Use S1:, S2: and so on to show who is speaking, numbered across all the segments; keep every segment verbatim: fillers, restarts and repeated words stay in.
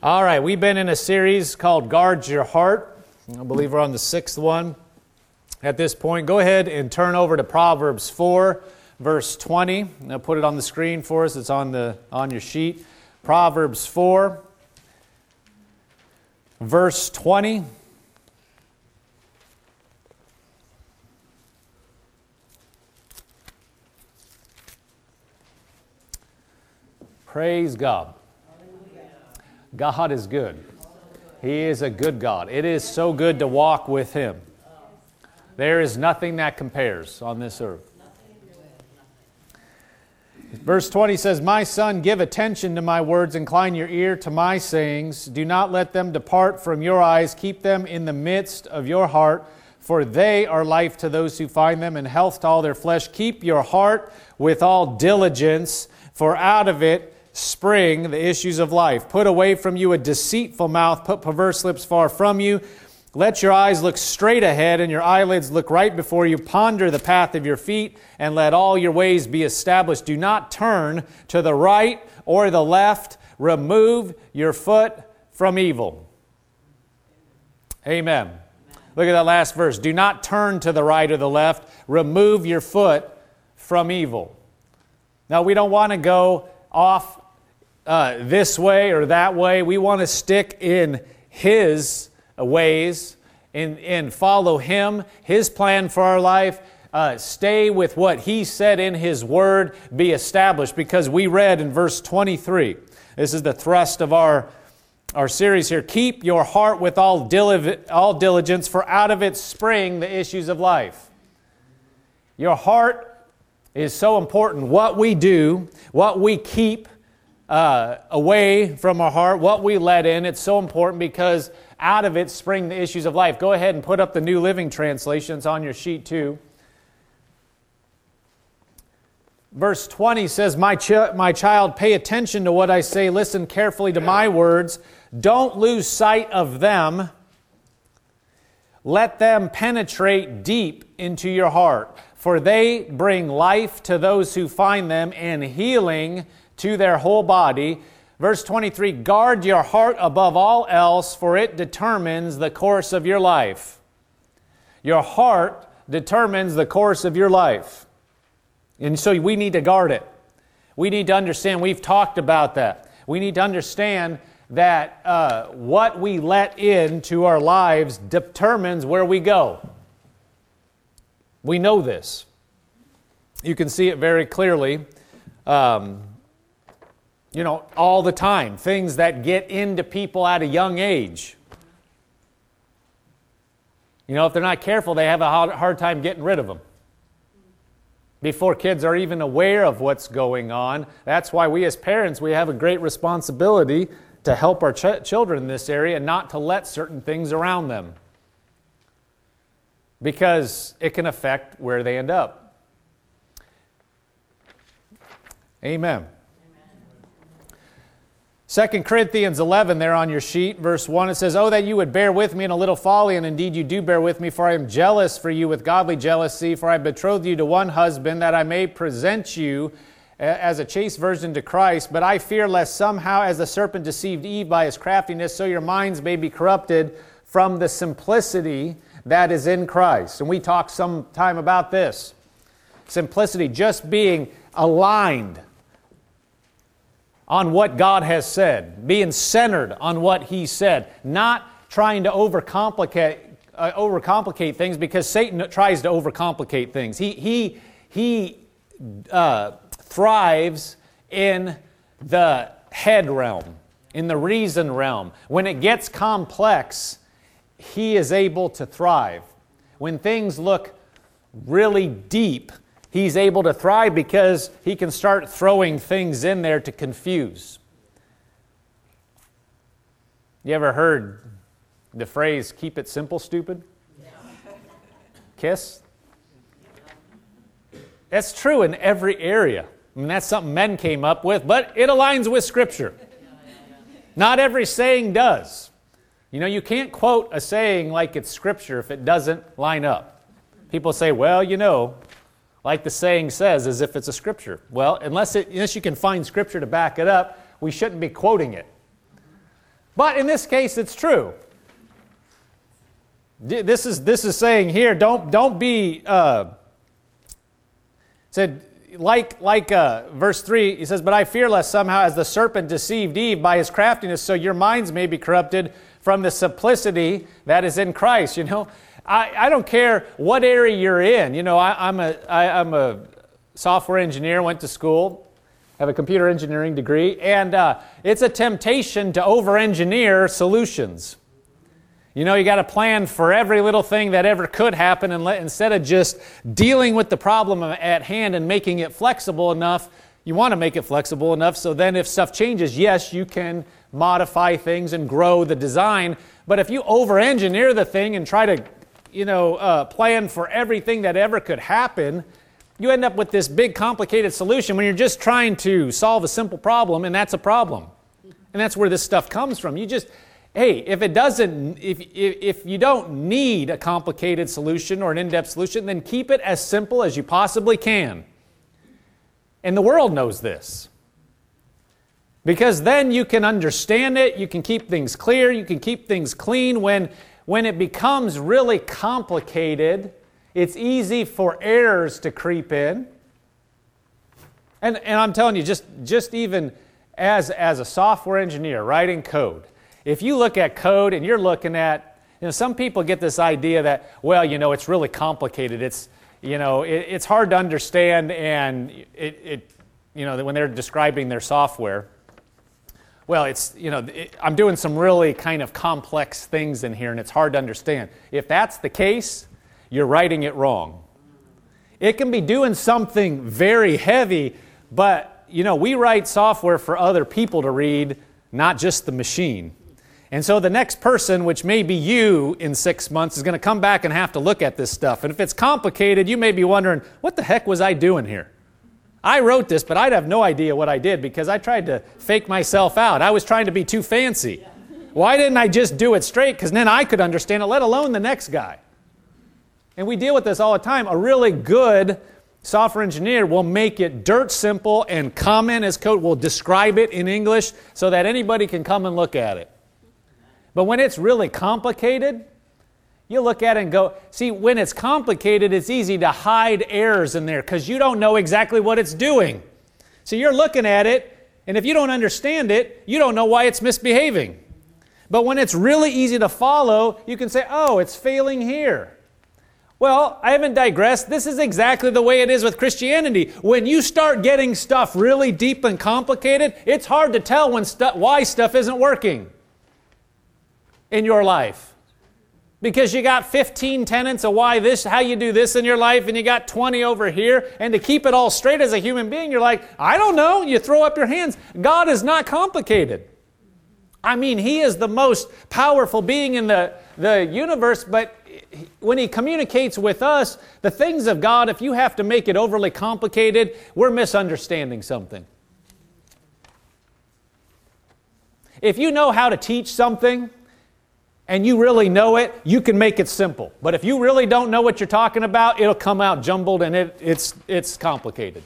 S1: All right, we've been in a series called Guard Your Heart. I believe we're on the sixth one at this point. Go ahead and turn over to Proverbs four, verse twenty. I'll put it on the screen for us. It's on the on your sheet. Proverbs four, verse twenty. Praise God. God is good. He is a good God. It is so good to walk with Him. There is nothing that compares on this earth. Verse twenty says, "My son, give attention to my words, incline your ear to my sayings. Do not let them depart from your eyes. Keep them in the midst of your heart, for they are life to those who find them, and health to all their flesh. Keep your heart with all diligence, for out of it spring the issues of life. Put away from you a deceitful mouth, put perverse lips far from you. Let your eyes look straight ahead and your eyelids look right before you. Ponder the path of your feet and let all your ways be established. Do not turn to the right or the left. Remove your foot from evil." Amen. Amen. Look at that last verse. Do not turn to the right or the left. Remove your foot from evil. Now, we don't want to go off uh, this way or that way. We want to stick in His ways and, and follow Him, His plan for our life. Uh, stay with what He said in His Word, be established. Because we read in verse twenty-three, this is the thrust of our, our series here, "Keep your heart with all, dili- all diligence, for out of it spring the issues of life." Your heart is so important. What we do, what we keep uh, away from our heart, what we let in, it's so important because out of it spring the issues of life. Go ahead and put up the New Living Translation. It's on your sheet too. Verse twenty says, my, ch- my child, pay attention to what I say. Listen carefully to my words. Don't lose sight of them. Let them penetrate deep into your heart, for they bring life to those who find them and healing to their whole body. Verse twenty-three, guard your heart above all else, for it determines the course of your life. Your heart determines the course of your life. And so we need to guard it. We need to understand, we've talked about that. We need to understand that uh, what we let into our lives determines where we go. We know this. You can see it very clearly, um, you know, all the time. Things that get into people at a young age. You know, if they're not careful, they have a hard, hard time getting rid of them. Before kids are even aware of what's going on. That's why we as parents, we have a great responsibility to help our ch- children in this area and not to let certain things around them. Because it can affect where they end up. Amen. Second Corinthians eleven there on your sheet, verse one, it says, "Oh, that you would bear with me in a little folly, and indeed you do bear with me, for I am jealous for you with godly jealousy, for I betrothed you to one husband, that I may present you as a chaste virgin to Christ. But I fear lest somehow, as the serpent deceived Eve by his craftiness, so your minds may be corrupted from the simplicity that is in Christ." And we talked some time about this. Simplicity, just being aligned on what God has said, being centered on what He said, not trying to overcomplicate uh, overcomplicate things, because Satan tries to overcomplicate things. He he he uh, thrives in the head realm, in the reason realm. When it gets complex, he is able to thrive. When things look really deep, he's able to thrive because he can start throwing things in there to confuse. You ever heard the phrase, "keep it simple, stupid"? Yeah. Kiss? That's true in every area. I mean, that's something men came up with, but it aligns with Scripture. Not every saying does. You know, you can't quote a saying like it's Scripture if it doesn't line up. People say, well, you know, like the saying says, as if it's a Scripture. Well, unless, it, unless you can find Scripture to back it up, we shouldn't be quoting it. But in this case, it's true. This is, this is saying here, don't, don't be, uh, said, like, like uh, verse three, he says, but I fear lest somehow as the serpent deceived Eve by his craftiness, so your minds may be corrupted from the simplicity that is in Christ. You know, I, I don't care what area you're in. You know, I, I'm, a, I, I'm a software engineer, went to school, have a computer engineering degree, and uh, it's a temptation to over-engineer solutions. You know, you got to plan for every little thing that ever could happen, and let, instead of just dealing with the problem at hand and making it flexible enough, you want to make it flexible enough so then if stuff changes, yes, you can modify things and grow the design. But if you over-engineer the thing and try to, you know, uh, plan for everything that ever could happen, you end up with this big complicated solution when you're just trying to solve a simple problem, and that's a problem. And that's where this stuff comes from. You just... Hey, if it doesn't, if, if, if you don't need a complicated solution or an in-depth solution, then keep it as simple as you possibly can. And the world knows this. Because then you can understand it, you can keep things clear, you can keep things clean. When, when it becomes really complicated, it's easy for errors to creep in. And, and I'm telling you, just, just even as, as a software engineer writing code, if you look at code and you're looking at, you know, some people get this idea that, well, you know, it's really complicated. It's, you know, it, it's hard to understand, and it, it, you know, when they're describing their software, well, it's, you know, it, I'm doing some really kind of complex things in here, and it's hard to understand. If that's the case, you're writing it wrong. It can be doing something very heavy, but, you know, we write software for other people to read, not just the machine. And so the next person, which may be you in six months, is going to come back and have to look at this stuff. And if it's complicated, you may be wondering, what the heck was I doing here? I wrote this, but I'd have no idea what I did because I tried to fake myself out. I was trying to be too fancy. Why didn't I just do it straight? Because then I could understand it, let alone the next guy. And we deal with this all the time. A really good software engineer will make it dirt simple and comment as code, will describe it in English so that anybody can come and look at it. But when it's really complicated, you look at it and go, see, when it's complicated, it's easy to hide errors in there because you don't know exactly what it's doing. So you're looking at it, and if you don't understand it, you don't know why it's misbehaving. But when it's really easy to follow, you can say, oh, it's failing here. Well, I haven't digressed. This is exactly the way it is with Christianity. When you start getting stuff really deep and complicated, it's hard to tell when stu- why stuff isn't working in your life. Because you got fifteen tenets of why this, how you do this in your life, and you got twenty over here, and to keep it all straight as a human being, you're like, I don't know, you throw up your hands. God is not complicated. I mean, He is the most powerful being in the, the universe, but when He communicates with us, the things of God, if you have to make it overly complicated, we're misunderstanding something. If you know how to teach something, and you really know it, you can make it simple. But if you really don't know what you're talking about, it'll come out jumbled and it, it's, it's complicated.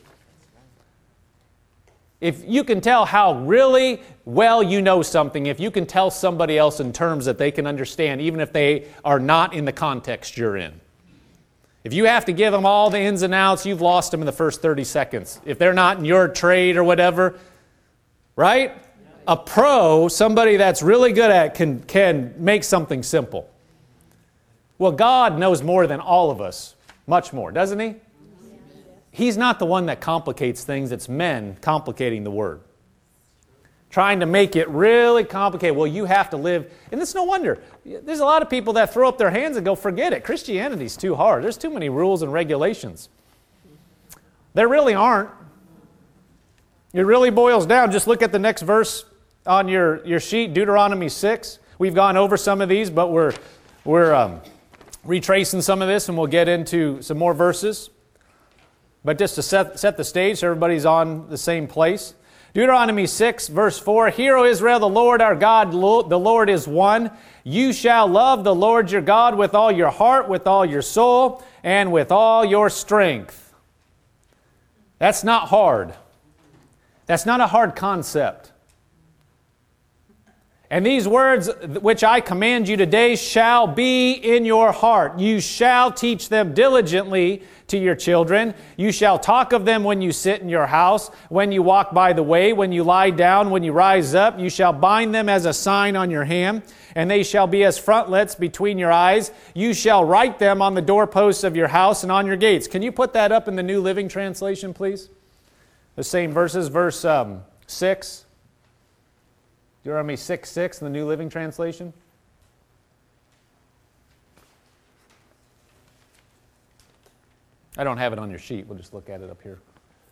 S1: If you can tell how really well you know something, if you can tell somebody else in terms that they can understand, even if they are not in the context you're in. If you have to give them all the ins and outs, you've lost them in the first thirty seconds. If they're not in your trade or whatever, right? A pro, somebody that's really good at, can, can make something simple. Well, God knows more than all of us, much more, doesn't He? He's not the one that complicates things, it's men complicating the Word. Trying to make it really complicated. Well, you have to live, and it's no wonder. There's a lot of people that throw up their hands and go, forget it, Christianity's too hard. There's too many rules and regulations. There really aren't. It really boils down. Just look at the next verse on your, your sheet, Deuteronomy six. We've gone over some of these, but we're, we're um, retracing some of this, and we'll get into some more verses. But just to set, set the stage so everybody's on the same place. Deuteronomy six, verse four, Hear, O Israel, the Lord our God, the Lord is one. You shall love the Lord your God with all your heart, with all your soul, and with all your strength. That's not hard. That's not a hard concept. And these words which I command you today shall be in your heart. You shall teach them diligently to your children. You shall talk of them when you sit in your house, when you walk by the way, when you lie down, when you rise up. You shall bind them as a sign on your hand, and they shall be as frontlets between your eyes. You shall write them on the doorposts of your house and on your gates. Can you put that up in the New Living Translation, please? The same verses, verse um, six. Deuteronomy six six in the New Living Translation. I don't have it on your sheet. We'll just look at it up here.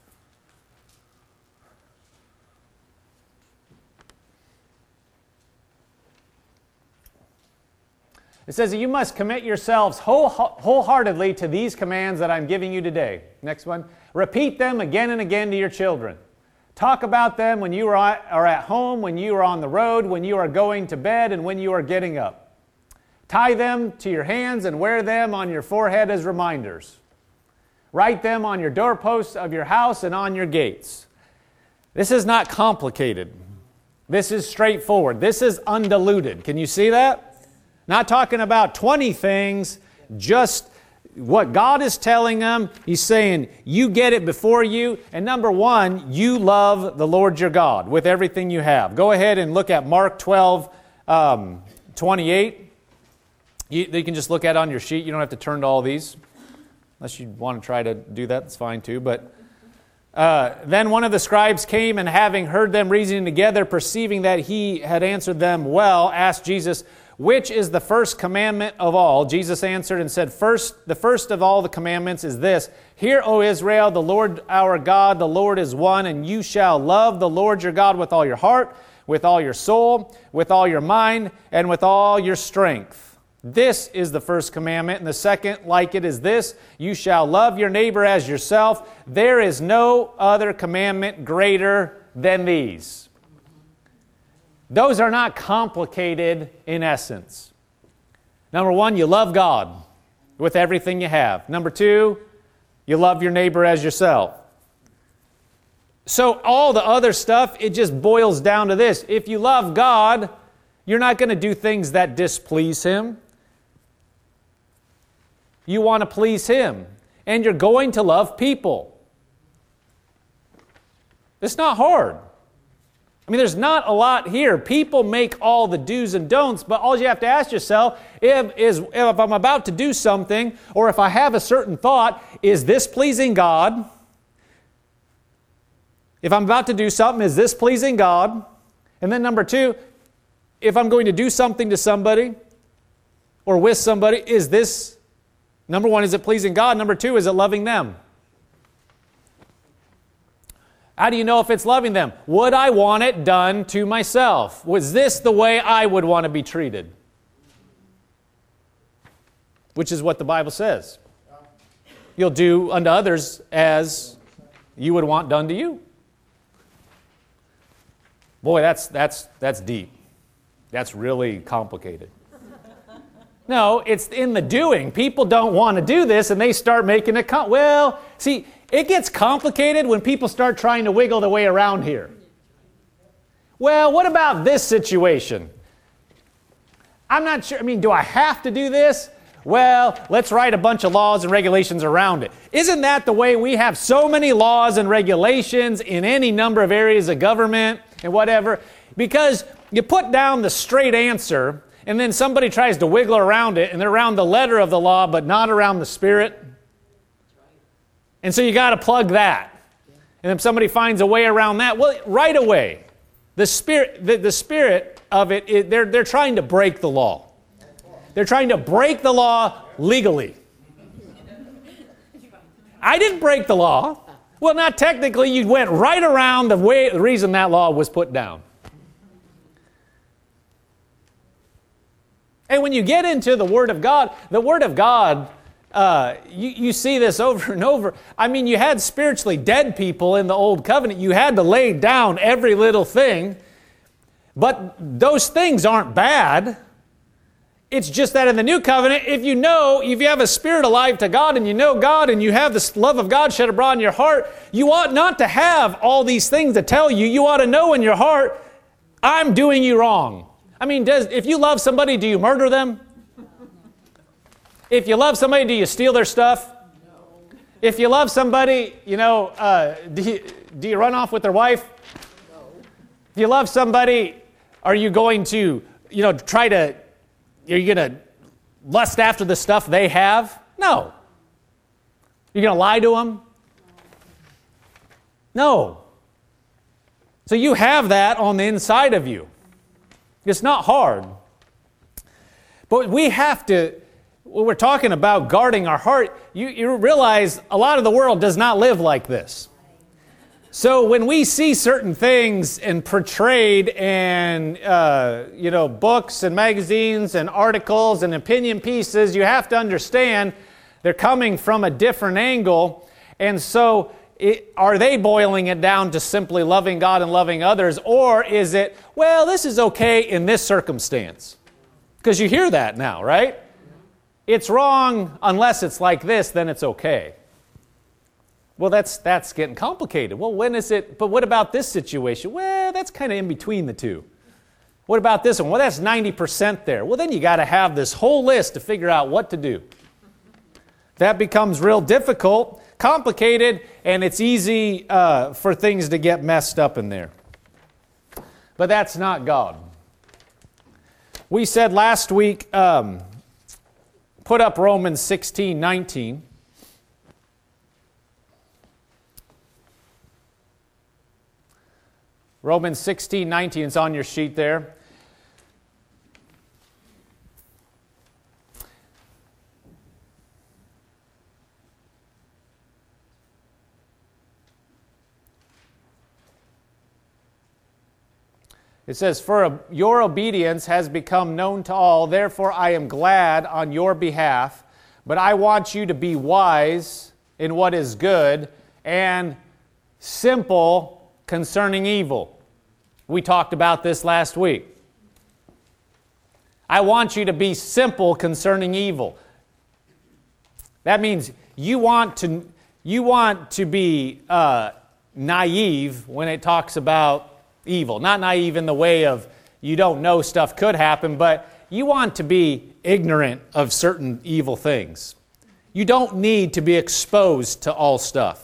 S1: It says that you must commit yourselves whole, wholeheartedly to these commands that I'm giving you today. Next one. Repeat them again and again to your children. Talk about them when you are at home, when you are on the road, when you are going to bed, and when you are getting up. Tie them to your hands and wear them on your forehead as reminders. Write them on your doorposts of your house and on your gates. This is not complicated. This is straightforward. This is undiluted. Can you see that? Not talking about twenty things, just what God is telling them. He's saying, you get it before you. And number one, you love the Lord your God with everything you have. Go ahead and look at Mark twelve, um, twenty-eight. You, you can just look at it on your sheet. You don't have to turn to all these. Unless you want to try to do that, that's fine too. But uh, then one of the scribes came, and having heard them reasoning together, perceiving that he had answered them well, asked Jesus, which is the first commandment of all? Jesus answered and said, First, the first of all the commandments is this, Hear, O Israel, the Lord our God, the Lord is one, and you shall love the Lord your God with all your heart, with all your soul, with all your mind, and with all your strength. This is the first commandment, and the second like it is this, you shall love your neighbor as yourself. There is no other commandment greater than these. Those are not complicated in essence. Number one, you love God with everything you have. Number two, you love your neighbor as yourself. So all the other stuff, it just boils down to this. If you love God, you're not going to do things that displease Him. You want to please Him. And you're going to love people. It's not hard. I mean, there's not a lot here. People make all the do's and don'ts, but all you have to ask yourself if, is if I'm about to do something, or if I have a certain thought, is this pleasing God? If I'm about to do something, is this pleasing God? And then number two, if I'm going to do something to somebody or with somebody, is this, number one, is it pleasing God? Number two, is it loving them? How do you know if it's loving them? Would I want it done to myself? Was this the way I would want to be treated? Which is what the Bible says. You'll do unto others as you would want done to you. Boy, that's that's that's deep. That's really complicated. No, it's in the doing. People don't want to do this, and they start making it com- well, see, it gets complicated when people start trying to wiggle their way around here. Well, what about this situation? I'm not sure. I mean, do I have to do this? Well, let's write a bunch of laws and regulations around it. Isn't that the way we have so many laws and regulations in any number of areas of government and whatever? Because you put down the straight answer, and then somebody tries to wiggle around it, and they're around the letter of the law, but not around the spirit. And so you got to plug that. And if somebody finds a way around that, well, right away, the spirit, the, the spirit of it, it they're, they're trying to break the law. They're trying to break the law legally. I didn't break the law. Well, not technically. You went right around the way, the reason that law was put down. And when you get into the Word of God, the Word of God, uh, you, you see this over and over. I mean, you had spiritually dead people in the Old Covenant. You had to lay down every little thing. But those things aren't bad. It's just that in the New Covenant, if you know, if you have a spirit alive to God and you know God and you have the love of God shed abroad in your heart, you ought not to have all these things to tell you. You ought to know in your heart, I'm doing you wrong. I mean, does, if you love somebody, do you murder them? If you love somebody, do you steal their stuff? No. If you love somebody, you know, uh, do, you, do you run off with their wife? No. If you love somebody, are you going to, you know, try to, are you going to lust after the stuff they have? No. You're going to lie to them? No. So you have that on the inside of you. It's not hard. But we have to, when we're talking about guarding our heart, you, you realize a lot of the world does not live like this. So when we see certain things and portrayed in, uh, you know, books and magazines and articles and opinion pieces, you have to understand they're coming from a different angle. And so it, are they boiling it down to simply loving God and loving others? Or is it, well, this is okay in this circumstance? Because you hear that now, right? It's wrong unless it's like this, then it's okay. Well, that's that's getting complicated. Well, when is it, but what about this situation? Well, that's kind of in between the two. What about this one? Well, that's ninety percent there. Well, then you got to have this whole list to figure out what to do. That becomes real difficult, complicated, and it's easy uh, for things to get messed up in there. But that's not God. We said last week, um, put up Romans sixteen nineteen. Romans sixteen nineteen, it's on your sheet there. It says, "For your obedience has become known to all, therefore I am glad on your behalf, but I want you to be wise in what is good and simple concerning evil." We talked about this last week. I want you to be simple concerning evil. That means you want to, you want to be uh, naive when it talks about evil. Not naive in the way of you don't know stuff could happen, but you want to be ignorant of certain evil things. You don't need to be exposed to all stuff.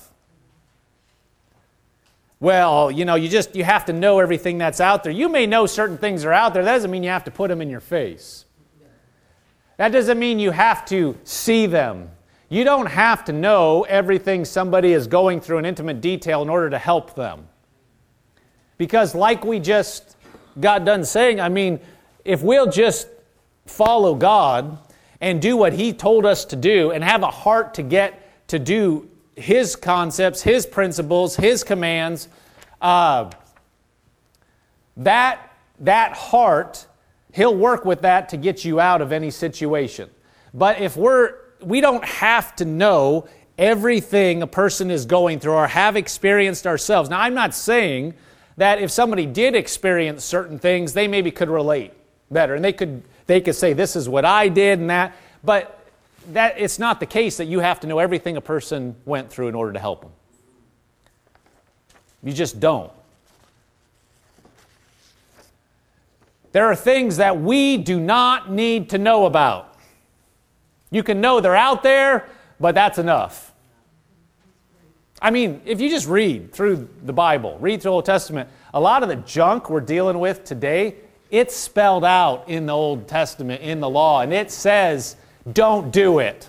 S1: Well, you know, you just, you have to know everything that's out there. You may know certain things are out there. That doesn't mean you have to put them in your face. That doesn't mean you have to see them. You don't have to know everything somebody is going through in intimate detail in order to help them. Because like we just got done saying, I mean, if we'll just follow God and do what He told us to do and have a heart to get to do His concepts, His principles, His commands, uh, that, that heart, He'll work with that to get you out of any situation. But if we're, we don't have to know everything a person is going through or have experienced ourselves. Now, I'm not saying that if somebody did experience certain things, they maybe could relate better. And they could, they could say, this is what I did and that. But that it's not the case that you have to know everything a person went through in order to help them. You just don't. There are things that we do not need to know about. You can know they're out there, but that's enough. I mean, if you just read through the Bible, read through the Old Testament, a lot of the junk we're dealing with today, it's spelled out in the Old Testament, in the law, and it says, don't do it.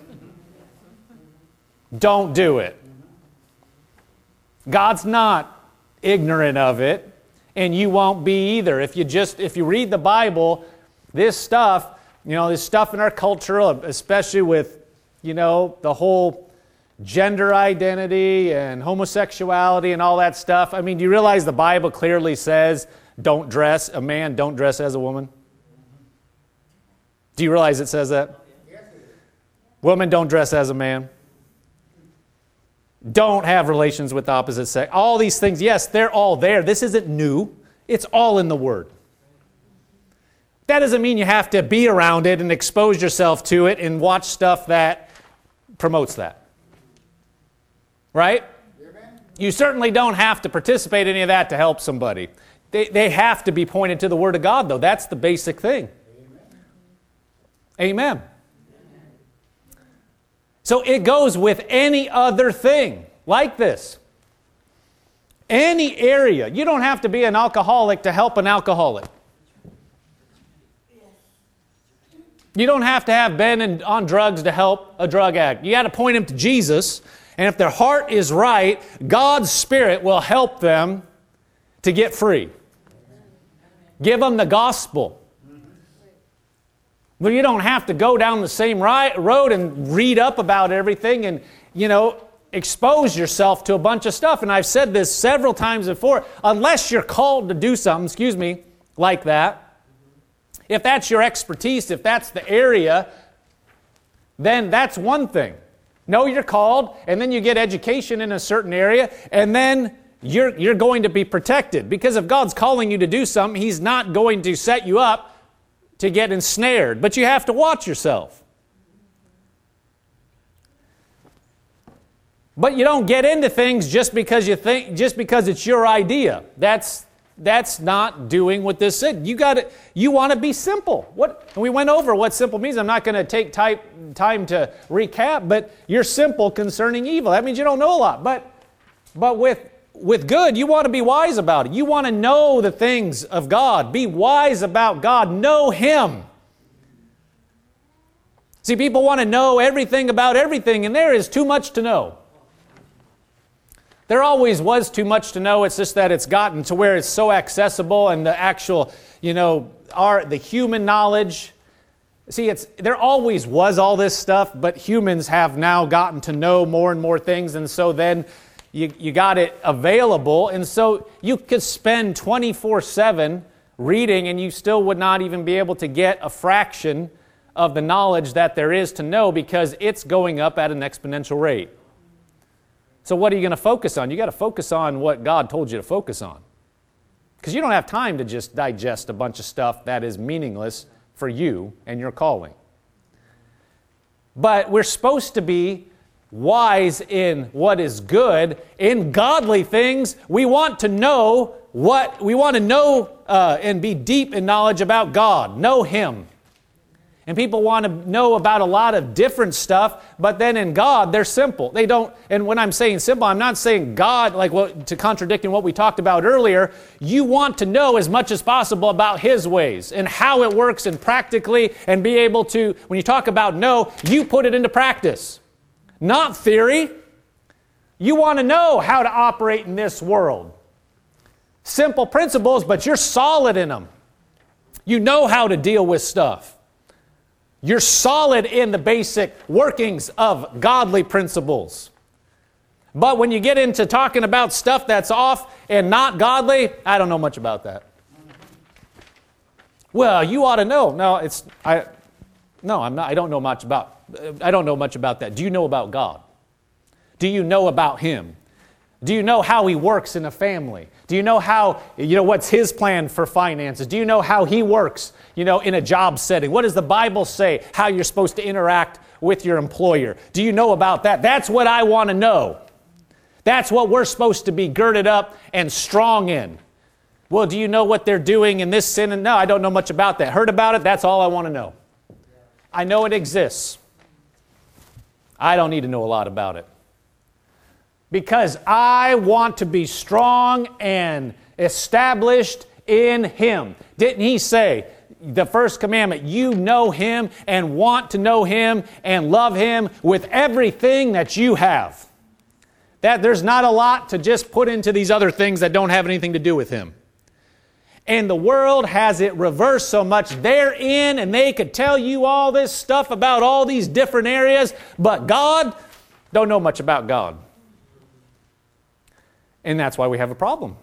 S1: Don't do it. God's not ignorant of it, and you won't be either. If you just, if you read the Bible, this stuff, you know, this stuff in our culture, especially with, you know, the whole gender identity and homosexuality and all that stuff. I mean, do you realize the Bible clearly says, don't dress, a man don't dress as a woman? Do you realize it says that? Women don't dress as a man. Don't have relations with the opposite sex. All these things, yes, they're all there. This isn't new. It's all in the Word. That doesn't mean you have to be around it and expose yourself to it and watch stuff that promotes that. Right? You certainly don't have to participate in any of that to help somebody. They, they have to be pointed to the Word of God, though. That's the basic thing. Amen. Amen. So it goes with any other thing like this. Any area. You don't have to be an alcoholic to help an alcoholic. You don't have to have been in, on drugs to help a drug addict. You got to point them to Jesus, and if their heart is right, God's Spirit will help them to get free. Give them the gospel. Well, you don't have to go down the same road and read up about everything and, you know, expose yourself to a bunch of stuff. And I've said this several times before. Unless you're called to do something, excuse me, like that, if that's your expertise, if that's the area, then that's one thing. Know you're called, and then you get education in a certain area, and then you're, you're going to be protected. Because if God's calling you to do something, He's not going to set you up to get ensnared. But you have to watch yourself. But you don't get into things just because you think, just because it's your idea. That's that's not doing what this said. You got to, you want to be simple. What we went over what simple means. I'm not going to take type, time to recap, but you're simple concerning evil. That means you don't know a lot. But but with with good, you want to be wise about it. You want to know the things of God. Be wise about God. Know Him. See, people want to know everything about everything, and there is too much to know. There always was too much to know. It's just that it's gotten to where it's so accessible, and the actual, you know, our the human knowledge. See, it's there always was all this stuff, but humans have now gotten to know more and more things, and so then you, you got it available, and so you could spend twenty-four seven reading, and you still would not even be able to get a fraction of the knowledge that there is to know, because it's going up at an exponential rate. So what are you going to focus on? You got to focus on what God told you to focus on. Because you don't have time to just digest a bunch of stuff that is meaningless for you and your calling. But we're supposed to be wise in what is good. In godly things, we want to know what, we want to know uh, and be deep in knowledge about God. Know Him. And people want to know about a lot of different stuff, but then in God, they're simple. They don't, and when I'm saying simple, I'm not saying God, like what, to contradicting what we talked about earlier. You want to know as much as possible about His ways and how it works and practically, and be able to, when you talk about know, you put it into practice. Not theory. You want to know how to operate in this world. Simple principles, but you're solid in them. You know how to deal with stuff. You're solid in the basic workings of godly principles. But when you get into talking about stuff that's off and not godly, I don't know much about that. Well, you ought to know. No, it's I no, I'm not I don't know much about I don't know much about that. Do you know about God? Do you know about Him? Do you know how He works in a family? Do you know how, you know, what's His plan for finances? Do you know how He works, you know, in a job setting? What does the Bible say how you're supposed to interact with your employer? Do you know about that? That's what I want to know. That's what we're supposed to be girded up and strong in. Well, do you know what they're doing in this sin? And no, I don't know much about that. Heard about it? That's all I want to know. I know it exists. I don't need to know a lot about it. Because I want to be strong and established in Him. Didn't He say, the first commandment, you know Him and want to know Him and love Him with everything that you have? That there's not a lot to just put into these other things that don't have anything to do with Him. And the world has it reversed so much. They're in and they could tell you all this stuff about all these different areas, but God, don't know much about God. And that's why we have a problem.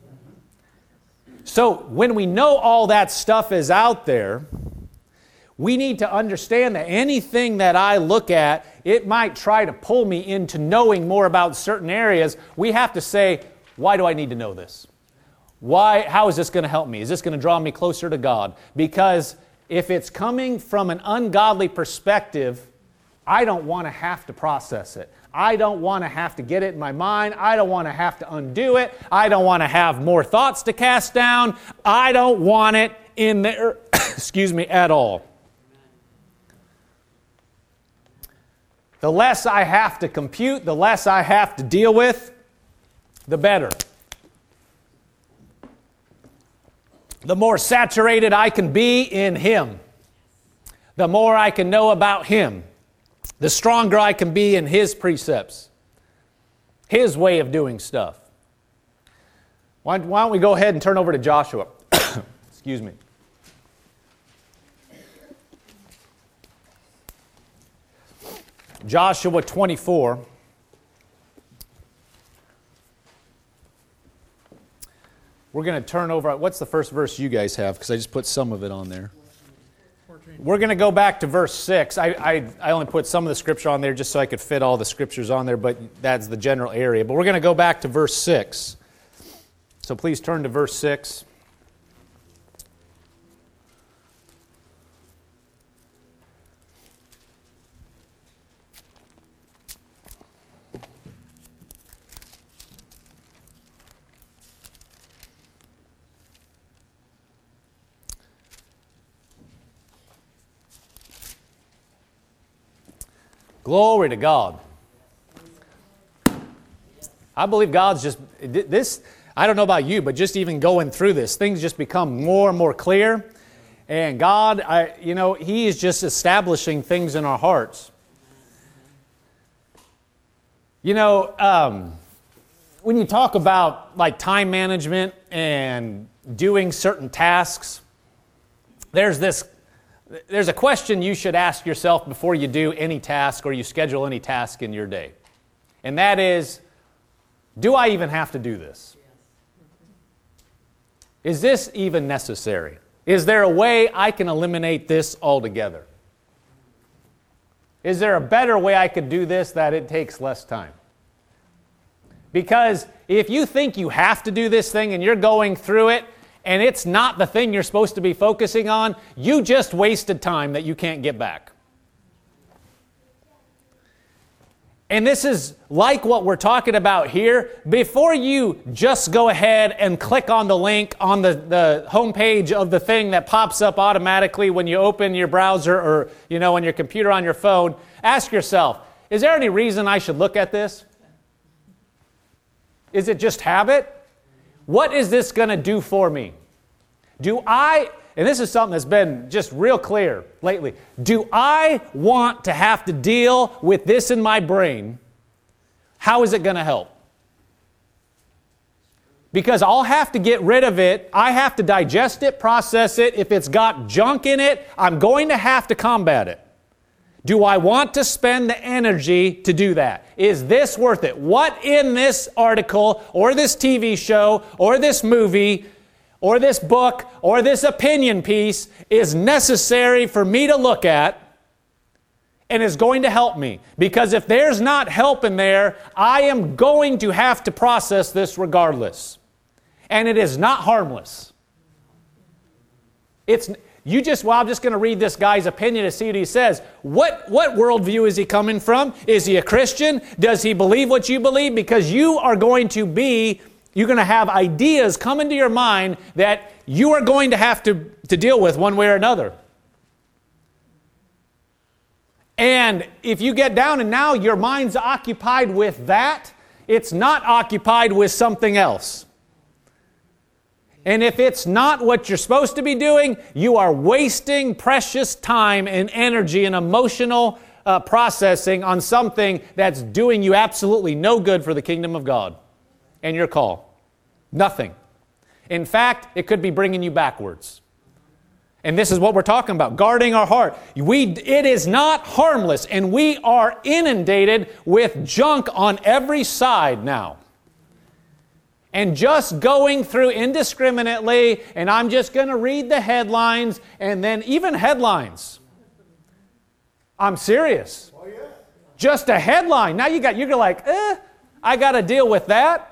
S1: So when we know all that stuff is out there, we need to understand that anything that I look at, it might try to pull me into knowing more about certain areas. We have to say, why do I need to know this? Why? How is this going to help me? Is this going to draw me closer to God? Because if it's coming from an ungodly perspective, I don't want to have to process it. I don't want to have to get it in my mind. I don't want to have to undo it. I don't want to have more thoughts to cast down. I don't want it in there, excuse me, at all. The less I have to compute, the less I have to deal with, the better. The more saturated I can be in Him, the more I can know about Him, the stronger I can be in His precepts, His way of doing stuff. Why, why don't we go ahead and turn over to Joshua? Excuse me. Joshua twenty-four. We're going to turn over. What's the first verse you guys have? Because I just put some of it on there. We're going to go back to verse six. I, I, I only put some of the scripture on there just so I could fit all the scriptures on there, but that's the general area. But we're going to go back to verse six. So please turn to verse six. Glory to God. I believe God's just, this, I don't know about you, but just even going through this, things just become more and more clear. And God, I, you know, He is just establishing things in our hearts. You know, um, when you talk about like time management and doing certain tasks, there's this There's a question you should ask yourself before you do any task or you schedule any task in your day. And that is, do I even have to do this? Is this even necessary? Is there a way I can eliminate this altogether? Is there a better way I could do this that it takes less time? Because if you think you have to do this thing and you're going through it, and it's not the thing you're supposed to be focusing on, you just wasted time that you can't get back. And this is like what we're talking about here. Before you just go ahead and click on the link on the, the homepage of the thing that pops up automatically when you open your browser or, you know, on your computer on your phone, ask yourself, is there any reason I should look at this? Is it just habit? What is this going to do for me? Do I, and this is something that's been just real clear lately, do I want to have to deal with this in my brain? How is it going to help? Because I'll have to get rid of it. I have to digest it, process it. If it's got junk in it, I'm going to have to combat it. Do I want to spend the energy to do that? Is this worth it? What in this article or this T V show or this movie or this book or this opinion piece is necessary for me to look at and is going to help me? Because if there's not help in there, I am going to have to process this regardless. And it is not harmless. It's You just, well, I'm just going to read this guy's opinion to see what he says. What, what worldview is he coming from? Is he a Christian? Does he believe what you believe? Because you are going to be, you're going to have ideas come into your mind that you are going to have to, to deal with one way or another. And if you get down and now your mind's occupied with that, it's not occupied with something else. And if it's not what you're supposed to be doing, you are wasting precious time and energy and emotional uh, processing on something that's doing you absolutely no good for the kingdom of God and your call. Nothing. In fact, it could be bringing you backwards. And this is what we're talking about, guarding our heart. We, it is not harmless, and we are inundated with junk on every side now. And just going through indiscriminately, and I'm just going to read the headlines, and then even headlines. I'm serious. Oh, yeah. Just a headline. Now you got, you're like, eh, I got to deal with that.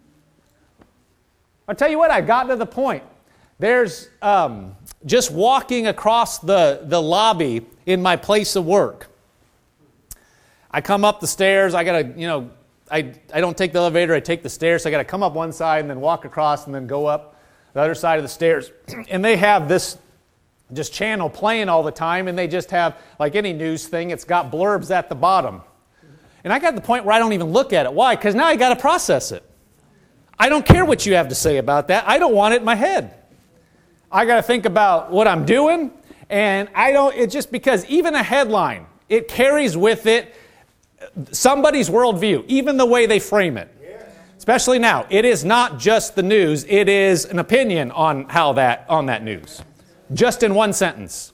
S1: I'll tell you what, I got to the point. There's um, just walking across the, the lobby in my place of work. I come up the stairs. I got to, you know, I, I don't take the elevator. I take the stairs. So I got to come up one side and then walk across and then go up the other side of the stairs. And they have this just channel playing all the time, and they just have, like any news thing, it's got blurbs at the bottom. And I got to the point where I don't even look at it. Why? Because now I got to process it. I don't care what you have to say about that. I don't want it in my head. I got to think about what I'm doing, and I don't, it's just because even a headline, it carries with it somebody's worldview, even the way they frame it. Especially now, it is not just the news, it is an opinion on how that, on that news. Just in one sentence.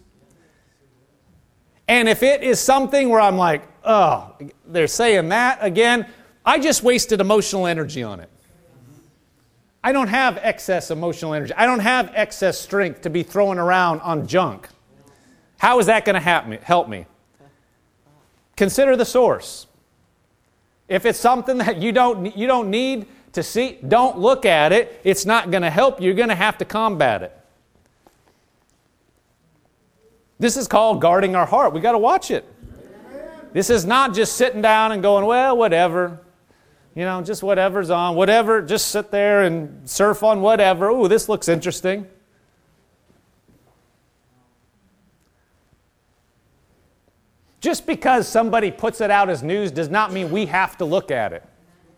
S1: And if it is something where I'm like, oh, they're saying that again, I just wasted emotional energy on it. I don't have excess emotional energy. I don't have excess strength to be throwing around on junk. How is that going to help me? Consider the source. If it's something that you don't, you don't need to see, don't look at it. It's not going to help you. You're going to have to combat it. This is called guarding our heart. We got to watch it. This is not just sitting down and going, well, whatever. You know, just whatever's on, whatever, just sit there and surf on whatever. Ooh, this looks interesting. Just because somebody puts it out as news does not mean we have to look at it.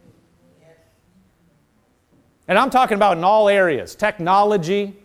S1: And I'm talking about in all areas. Technology.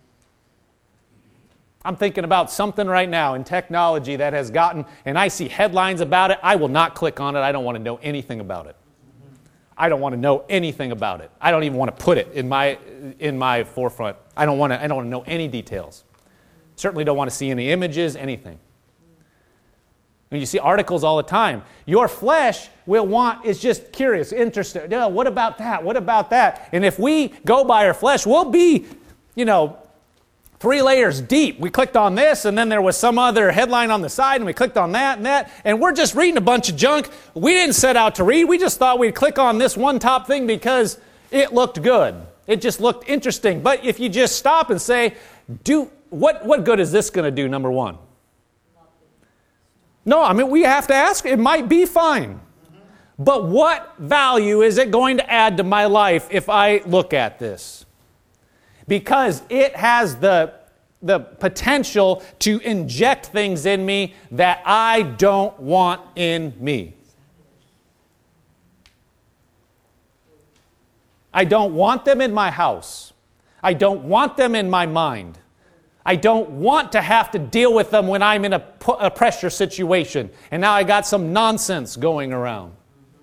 S1: I'm thinking about something right now in technology that has gotten, and I see headlines about it. I will not click on it. I don't want to know anything about it. I don't want to know anything about it. I don't even want to put it in my in my forefront. I don't want to I don't want to know any details. Certainly don't want to see any images, anything. And you see articles all the time. Your flesh will want, is just curious, interested. Yeah, what about that? What about that? And if we go by our flesh, we'll be, you know, three layers deep. We clicked on this, and then there was some other headline on the side, and we clicked on that and that, and we're just reading a bunch of junk. We didn't set out to read. We just thought we'd click on this one top thing because it looked good. It just looked interesting. But if you just stop and say, "Do what? What good is this going to do?" Number one. No, I mean, we have to ask. It might be fine. But what value is it going to add to my life if I look at this? Because it has the, the potential to inject things in me that I don't want in me. I don't want them in my house. I don't want them in my mind. I don't want to have to deal with them when I'm in a, a pressure situation. And now I got some nonsense going around.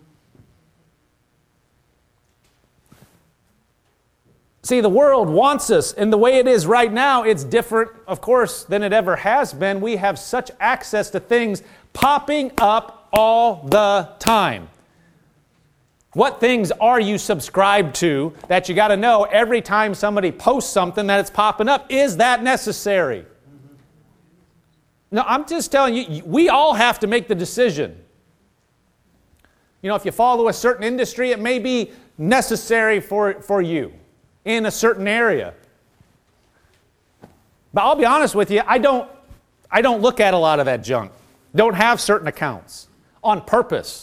S1: See, the world wants us, and the way it is right now, it's different, of course, than it ever has been. We have such access to things popping up all the time. What things are you subscribed to that you got to know every time somebody posts something that it's popping up? Is that necessary? No, I'm just telling you, we all have to make the decision. You know, if you follow a certain industry, it may be necessary for, for you in a certain area. But I'll be honest with you, I don't, I don't look at a lot of that junk. Don't have certain accounts on purpose.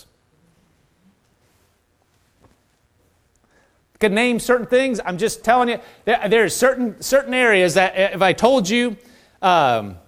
S1: Could name certain things. I'm just telling you, there, there's certain certain areas that if I told you, um,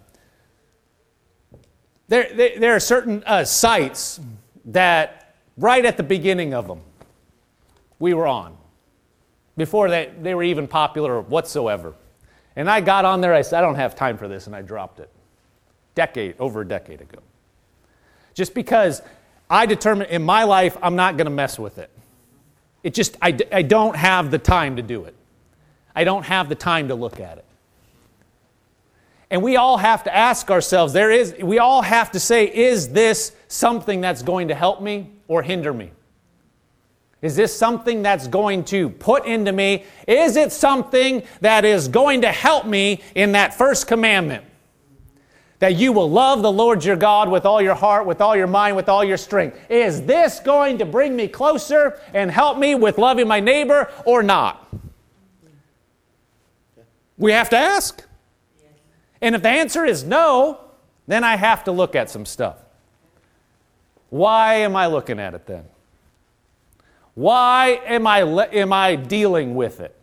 S1: there, there there are certain uh, sites that right at the beginning of them we were on, before they, they were even popular whatsoever. And I got on there, I said, I don't have time for this, and I dropped it. Decade, over a decade ago. Just because I determined in my life I'm not going to mess with it. It just, I, I don't have the time to do it. I don't have the time to look at it. And we all have to ask ourselves, there is, we all have to say, is this something that's going to help me or hinder me? Is this something that's going to put into me? Is it something that is going to help me in that first commandment? That you will love the Lord your God with all your heart, with all your mind, with all your strength. Is this going to bring me closer and help me with loving my neighbor or not? We have to ask. And if the answer is no, then I have to look at some stuff. Why am I looking at it then? Why am I, am I dealing with it?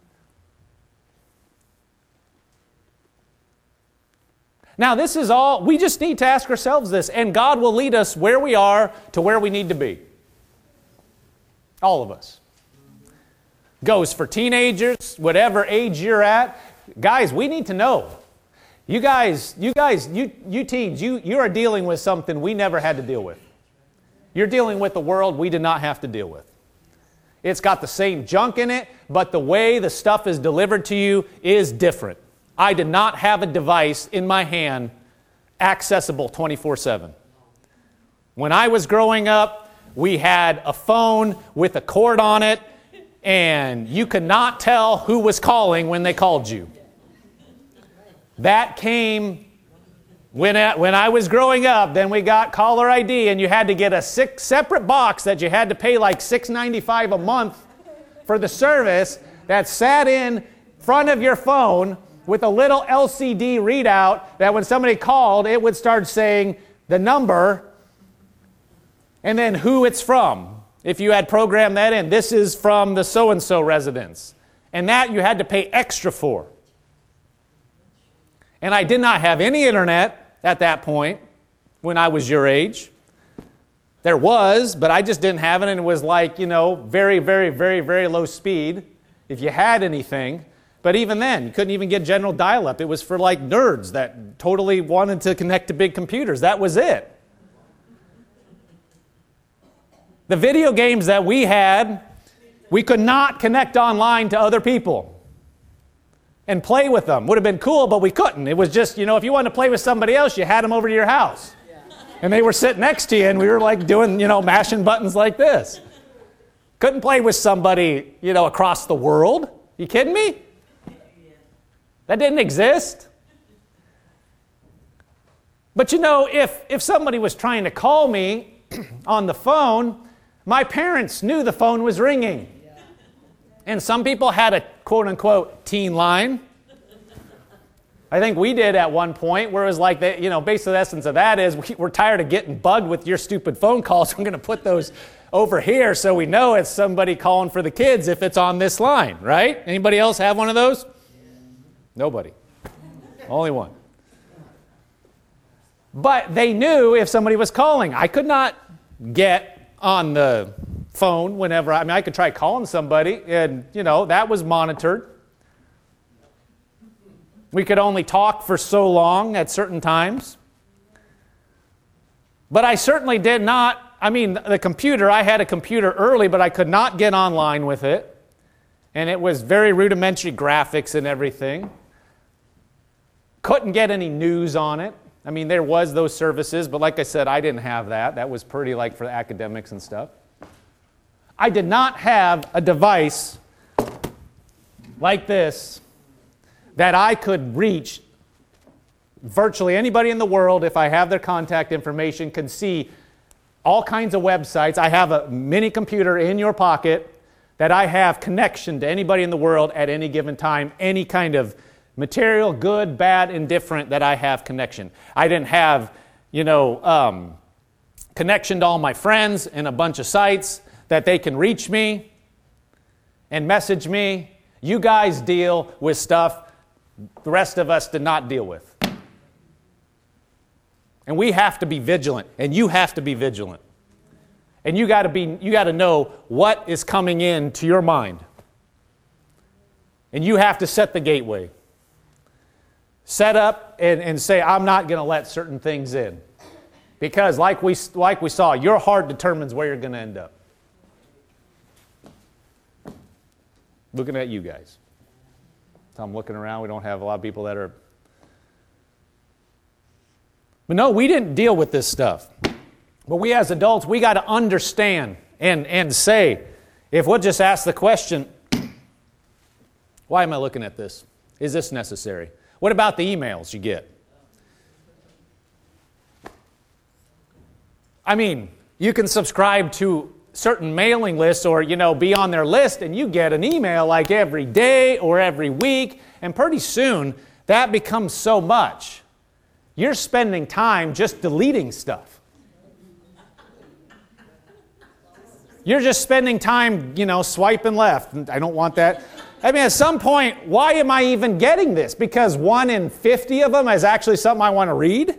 S1: Now, this is all, we just need to ask ourselves this, and God will lead us where we are to where we need to be. All of us. Goes for teenagers, whatever age you're at. Guys, we need to know. You guys, you guys, you, you teens, you, you are dealing with something we never had to deal with. You're dealing with the world we did not have to deal with. It's got the same junk in it, but the way the stuff is delivered to you is different. I did not have a device in my hand accessible twenty-four seven. When I was growing up, we had a phone with a cord on it, and you could not tell who was calling when they called you. That came when, when I was growing up. Then we got caller I D, and you had to get a six separate box that you had to pay like six ninety-five a month for the service that sat in front of your phone with a little L C D readout that when somebody called, it would start saying the number and then who it's from. If you had programmed that in, this is from the so-and-so residence. And that you had to pay extra for. And I did not have any internet at that point when I was your age. There was, but I just didn't have it, and it was like, you know, very, very, very, very low speed if you had anything. But even then, you couldn't even get general dial-up. It was for like nerds that totally wanted to connect to big computers. That was it. The video games that we had, we could not connect online to other people and play with them. Would have been cool, but we couldn't. It was just, you know, if you wanted to play with somebody else, you had them over to your house. And they were sitting next to you, and we were like doing, you know, mashing buttons like this. Couldn't play with somebody, you know, across the world. You kidding me? That didn't exist. But you know, if, if somebody was trying to call me on the phone, my parents knew the phone was ringing. And some people had a quote-unquote teen line. I think we did at one point, where it was like, the, you know, basically the essence of that is we're tired of getting bugged with your stupid phone calls. We're going to put those over here so we know it's somebody calling for the kids if it's on this line, right? Anybody else have one of those? Nobody. Only one. But they knew if somebody was calling. I could not get on the phone whenever, I mean, I could try calling somebody, and, you know, that was monitored. We could only talk for so long at certain times. But I certainly did not, I mean, the computer, I had a computer early, but I could not get online with it. And it was very rudimentary graphics and everything. Couldn't get any news on it. I mean, there was those services, but like I said, I didn't have that. That was pretty like for the academics and stuff. I did not have a device like this that I could reach virtually anybody in the world. If I have their contact information, can see all kinds of websites. I have a mini computer in your pocket that I have connection to anybody in the world at any given time, any kind of material, good, bad, indifferent, that I have connection. I didn't have, you know, um, connection to all my friends and a bunch of sites that they can reach me and message me. You guys deal with stuff the rest of us did not deal with. And we have to be vigilant, and you have to be vigilant. And you got to be, you got to know what is coming in to your mind. And you have to set the gateway. Set up and, and say, I'm not going to let certain things in. Because like we, like we saw, your heart determines where you're going to end up. Looking at you guys. So I'm looking around. We don't have a lot of people that are... But no, we didn't deal with this stuff. But we as adults, we got to understand and, and say, if we'll just ask the question, why am I looking at this? Is this necessary? What about the emails you get? I mean, you can subscribe to certain mailing lists or, you know, be on their list, and you get an email like every day or every week, and pretty soon that becomes so much. You're spending time just deleting stuff. You're just spending time, you know, swiping left. I don't want that. I mean, at some point, why am I even getting this? Because one in fifty of them is actually something I want to read?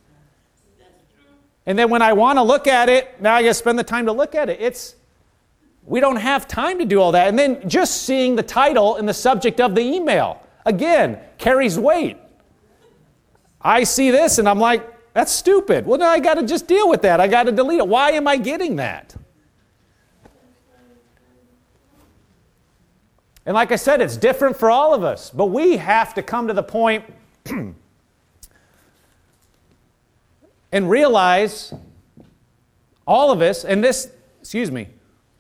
S1: And then when I want to look at it, now I got to spend the time to look at it. It's, we don't have time to do all that. And then just seeing the title and the subject of the email, again, carries weight. I see this and I'm like, that's stupid. Well, then I got to just deal with that. I got to delete it. Why am I getting that? And like I said, it's different for all of us. But we have to come to the point and realize, all of us, and this, excuse me,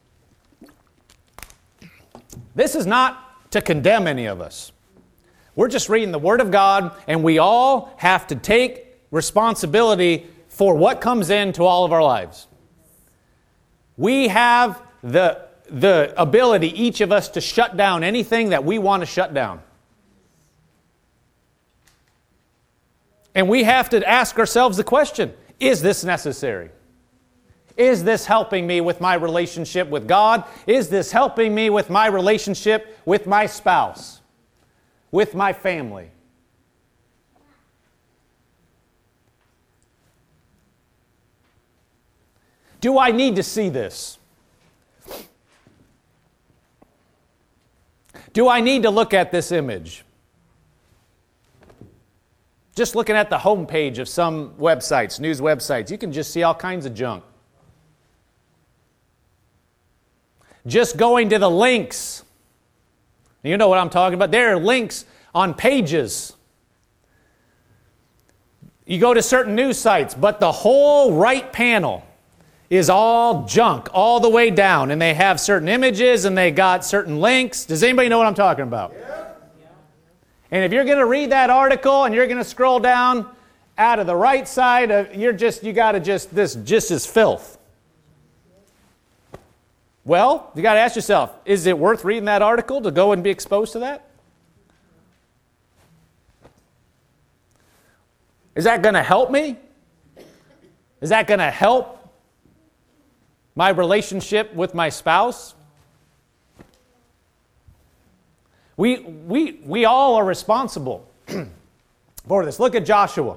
S1: this is not to condemn any of us. We're just reading the Word of God, and we all have to take responsibility for what comes into all of our lives. We have the, the ability, each of us, to shut down anything that we want to shut down. And we have to ask ourselves the question, is this necessary? Is this helping me with my relationship with God? Is this helping me with my relationship with my spouse? With my family? Do I need to see this? Do I need to look at this image? Just looking at the homepage of some websites, news websites, you can just see all kinds of junk. Just going to the links. You know what I'm talking about. There are links on pages. You go to certain news sites, but the whole right panel is all junk, all the way down. And they have certain images and they got certain links. Does anybody know what I'm talking about? Yeah. And if you're going to read that article and you're going to scroll down out of the right side, of, you're just, you got to just, this just is filth. Well, you got to ask yourself, is it worth reading that article to go and be exposed to that? Is that going to help me? Is that going to help my relationship with my spouse? We, we, we all are responsible for this. Look at Joshua.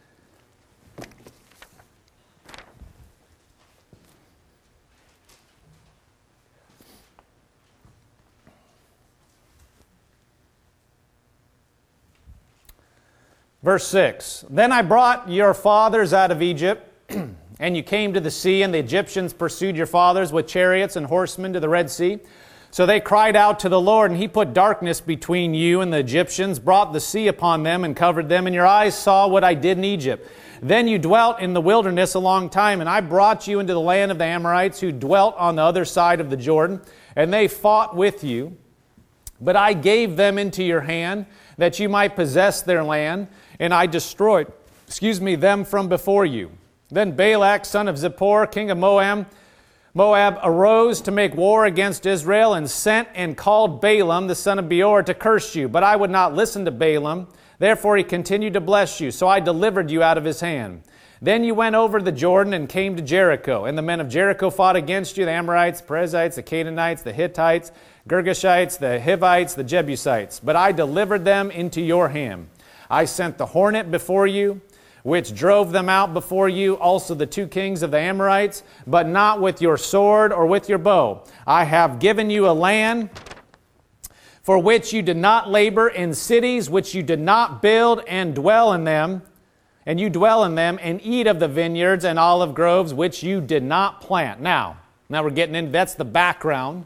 S1: Verse six, then I brought your fathers out of Egypt, and you came to the sea, and the Egyptians pursued your fathers with chariots and horsemen to the Red Sea. So they cried out to the Lord, and He put darkness between you and the Egyptians, brought the sea upon them, and covered them, and your eyes saw what I did in Egypt. Then you dwelt in the wilderness a long time, and I brought you into the land of the Amorites, who dwelt on the other side of the Jordan, and they fought with you. But I gave them into your hand, that you might possess their land, and I destroyed, excuse me, them from before you. Then Balak, son of Zippor, king of Moab, Moab arose to make war against Israel, and sent and called Balaam, the son of Beor, to curse you. But I would not listen to Balaam. Therefore he continued to bless you. So I delivered you out of his hand. Then you went over the Jordan and came to Jericho. And the men of Jericho fought against you, the Amorites, the Perizzites, the Canaanites, the Hittites, Girgashites, the Hivites, the Jebusites. But I delivered them into your hand. I sent the hornet before you, which drove them out before you, also the two kings of the Amorites, but not with your sword or with your bow. I have given you a land for which you did not labor, in cities which you did not build, and dwell in them, and you dwell in them, and eat of the vineyards and olive groves which you did not plant. Now, now we're getting in, that's the background.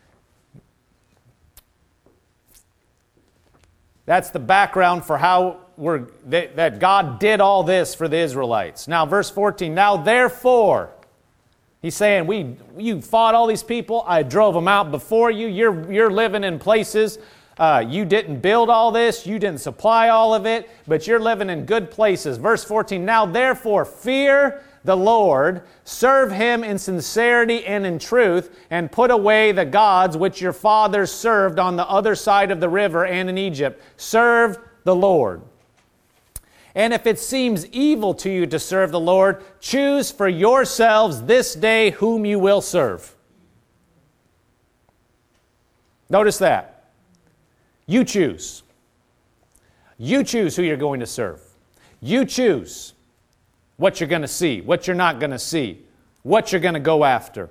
S1: That's the background for how we're, that, that God did all this for the Israelites. Now, verse fourteen, now therefore, he's saying, we, you fought all these people, I drove them out before you, you're, you're living in places, uh, you didn't build all this, you didn't supply all of it, but you're living in good places. Verse fourteen, now therefore, fear the Lord, serve Him in sincerity and in truth, and put away the gods which your fathers served on the other side of the river and in Egypt. Serve the Lord. And if it seems evil to you to serve the Lord, choose for yourselves this day whom you will serve. Notice that. You choose. You choose who you're going to serve. You choose what you're going to see, what you're not going to see, what you're going to go after.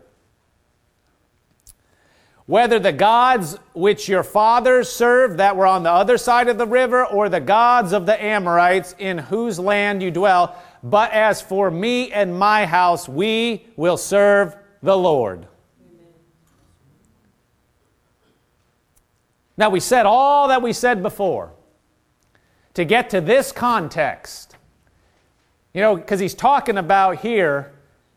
S1: Whether the gods which your fathers served that were on the other side of the river, or the gods of the Amorites in whose land you dwell, but as for me and my house, we will serve the Lord. Amen. Now we said all that we said before to get to this context. You know, because he's talking about here,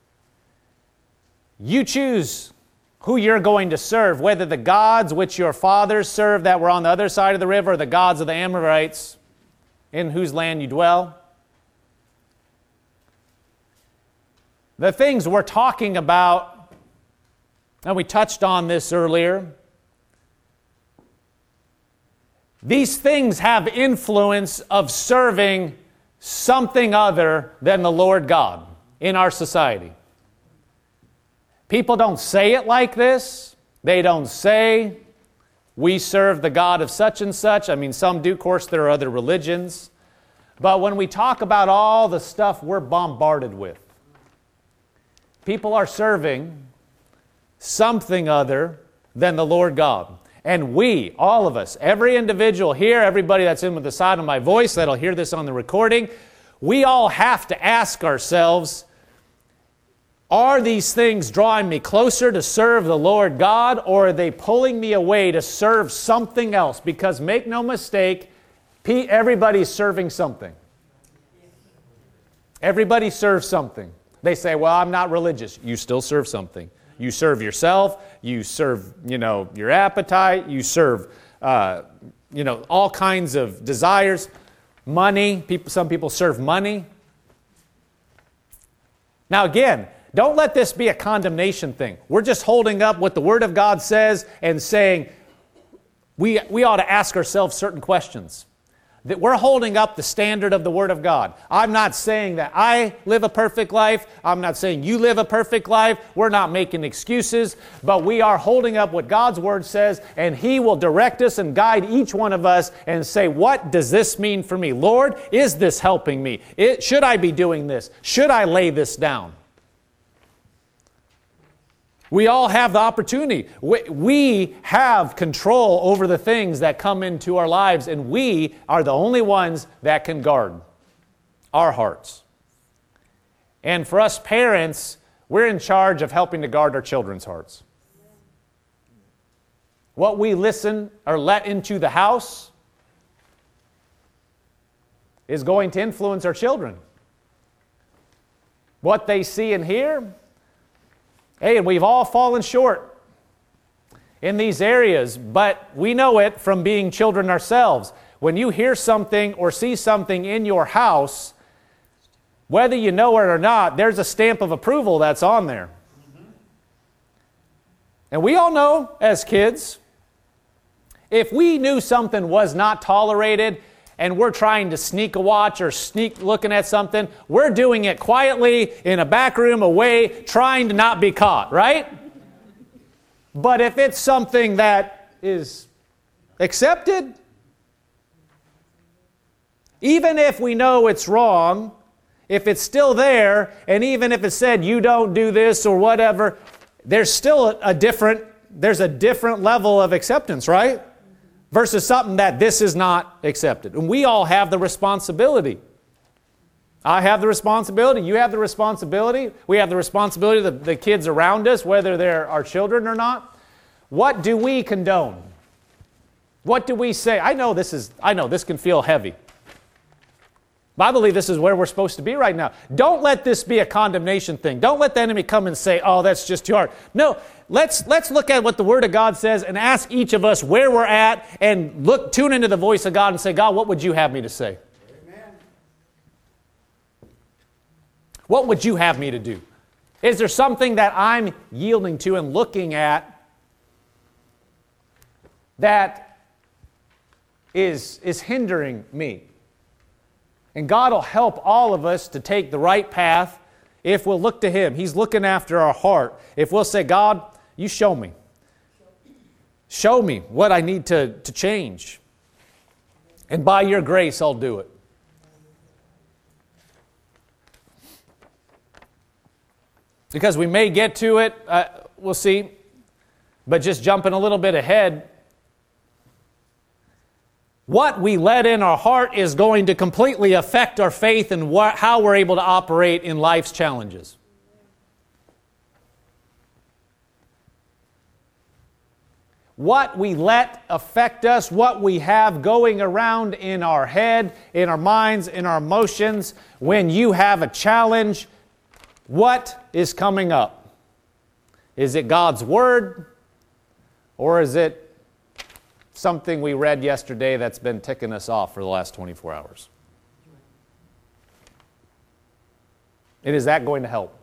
S1: you choose who you're going to serve, whether the gods which your fathers served that were on the other side of the river, or the gods of the Amorites in whose land you dwell. The things we're talking about, and we touched on this earlier, these things have influence of serving something other than the Lord God in our society. People don't say it like this. They don't say, we serve the God of such and such. I mean, some do. Of course, there are other religions. But when we talk about all the stuff we're bombarded with, people are serving something other than the Lord God. And we, all of us, every individual here, everybody that's in with the sound of my voice that'll hear this on the recording, we all have to ask ourselves, are these things drawing me closer to serve the Lord God, or are they pulling me away to serve something else? Because make no mistake, everybody's serving something. Everybody serves something. They say, well, I'm not religious. You still serve something. You serve yourself. You serve, you know, your appetite. You serve, uh, you know, all kinds of desires. Money. People, some people serve money. Now again, don't let this be a condemnation thing. We're just holding up what the Word of God says and saying we, we ought to ask ourselves certain questions. That we're holding up the standard of the Word of God. I'm not saying that I live a perfect life. I'm not saying you live a perfect life. We're not making excuses. But we are holding up what God's Word says, and He will direct us and guide each one of us and say, what does this mean for me? Lord, is this helping me? It, should I be doing this? Should I lay this down? We all have the opportunity. We, we have control over the things that come into our lives, and we are the only ones that can guard our hearts. And for us parents, we're in charge of helping to guard our children's hearts. What we listen or let into the house is going to influence our children. What they see and hear. Hey, and we've all fallen short in these areas, but we know it from being children ourselves. When you hear something or see something in your house, whether you know it or not, there's a stamp of approval that's on there. Mm-hmm. And we all know as kids, if we knew something was not tolerated, and we're trying to sneak a watch or sneak looking at something, we're doing it quietly in a back room away, trying to not be caught, right? But if it's something that is accepted, even if we know it's wrong, if it's still there, and even if it said you don't do this or whatever, there's still a different, there's a different level of acceptance, right? Versus something that this is not accepted. And we all have the responsibility. I have the responsibility. You have the responsibility. We have the responsibility of the, the kids around us, whether they're our children or not. What do we condone? What do we say? I know this is, I know this can feel heavy. But I believe this is where we're supposed to be right now. Don't let this be a condemnation thing. Don't let the enemy come and say, oh, that's just too hard. No, let's, let's look at what the Word of God says and ask each of us where we're at and look, tune into the voice of God and say, God, what would you have me to say? Amen. What would you have me to do? Is there something that I'm yielding to and looking at that is, is hindering me? And God will help all of us to take the right path if we'll look to Him. He's looking after our heart. If we'll say, God, you show me. Show me what I need to, to change. And by your grace, I'll do it. Because we may get to it, uh, we'll see. But just jumping a little bit ahead, what we let in our heart is going to completely affect our faith and wh- how we're able to operate in life's challenges. What we let affect us, what we have going around in our head, in our minds, in our emotions, when you have a challenge, what is coming up? Is it God's Word? Or is it something we read yesterday that's been ticking us off for the last twenty-four hours? And is that going to help?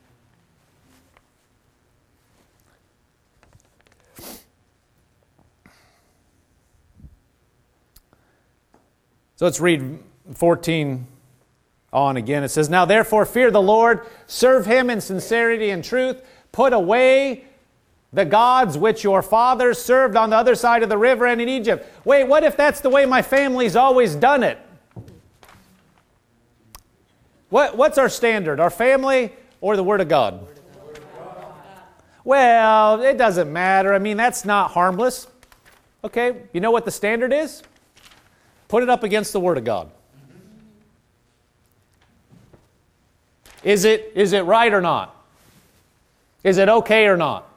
S1: So let's read fourteen on again. It says, "Now therefore fear the Lord, serve Him in sincerity and truth, put away the gods which your fathers served on the other side of the river and in Egypt." Wait, what if that's the way my family's always done it? What, what's our standard? Our family or the Word of God? Well, it doesn't matter. I mean, that's not harmless. Okay, you know what the standard is? Put it up against the Word of God. Is it, is it right or not? Is it okay or not?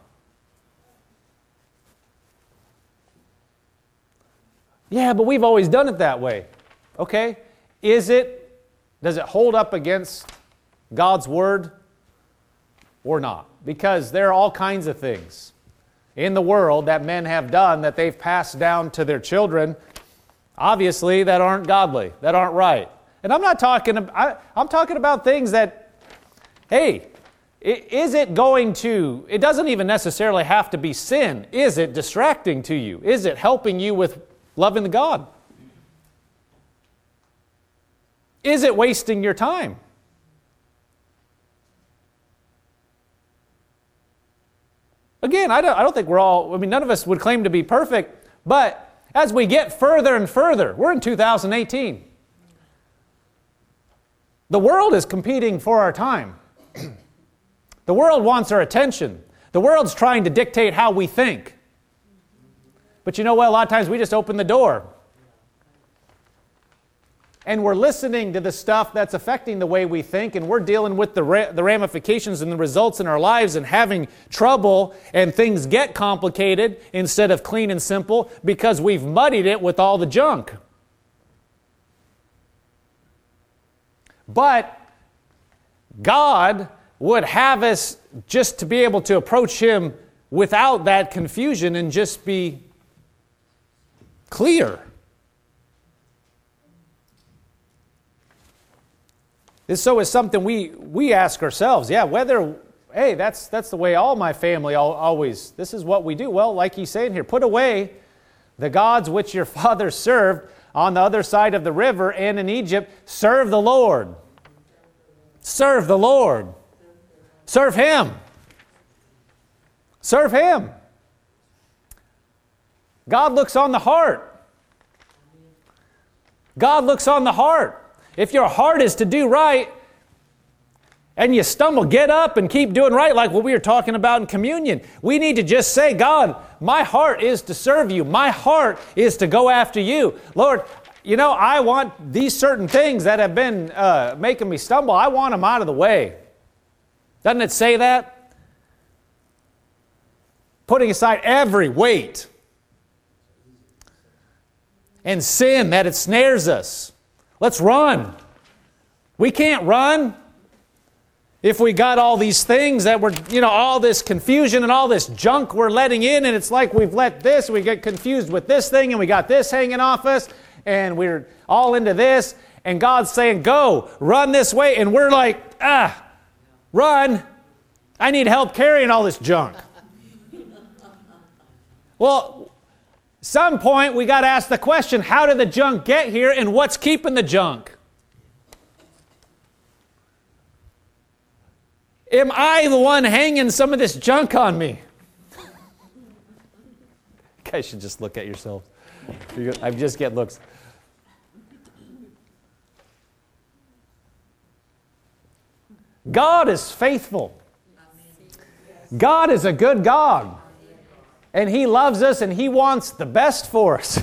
S1: Yeah, but we've always done it that way. Okay, is it, does it hold up against God's Word or not? Because there are all kinds of things in the world that men have done that they've passed down to their children, obviously, that aren't godly, that aren't right. And I'm not talking, I, I'm talking about things that, hey, is it going to, it doesn't even necessarily have to be sin. Is it distracting to you? Is it helping you with loving the God? Is it wasting your time? Again, I don't, I don't think we're all, I mean, none of us would claim to be perfect, but as we get further and further, we're in two thousand eighteen. The world is competing for our time. The world wants our attention. The world's trying to dictate how we think. But you know what? A lot of times we just open the door. And we're listening to the stuff that's affecting the way we think, and we're dealing with the, ra- the ramifications and the results in our lives and having trouble, and things get complicated instead of clean and simple because we've muddied it with all the junk. But God would have us just to be able to approach Him without that confusion and just be clear. This so is something we, we ask ourselves, yeah, whether, hey, that's that's the way all my family all, always, this is what we do. Well, like he's saying here, put away the gods which your fathers served on the other side of the river and in Egypt. Serve the Lord. Serve the Lord. Serve Him. Serve Him. God looks on the heart. God looks on the heart. If your heart is to do right and you stumble, get up and keep doing right, like what we were talking about in communion. We need to just say, God, my heart is to serve you. My heart is to go after you. Lord, you know, I want these certain things that have been uh, making me stumble, I want them out of the way. Doesn't it say that? Putting aside every weight and sin that it snares us. Let's run. We can't run if we got all these things that we're, you know, all this confusion and all this junk we're letting in, and it's like we've let this, we get confused with this thing, and we got this hanging off us, and we're all into this, and God's saying, go, run this way, and we're like, ah, run. I need help carrying all this junk. Well, some point we got to ask the question, how did the junk get here and what's keeping the junk? Am I the one hanging some of this junk on me? guys should just look at yourselves. I just get looks. God is faithful. God is a good God. And He loves us and He wants the best for us.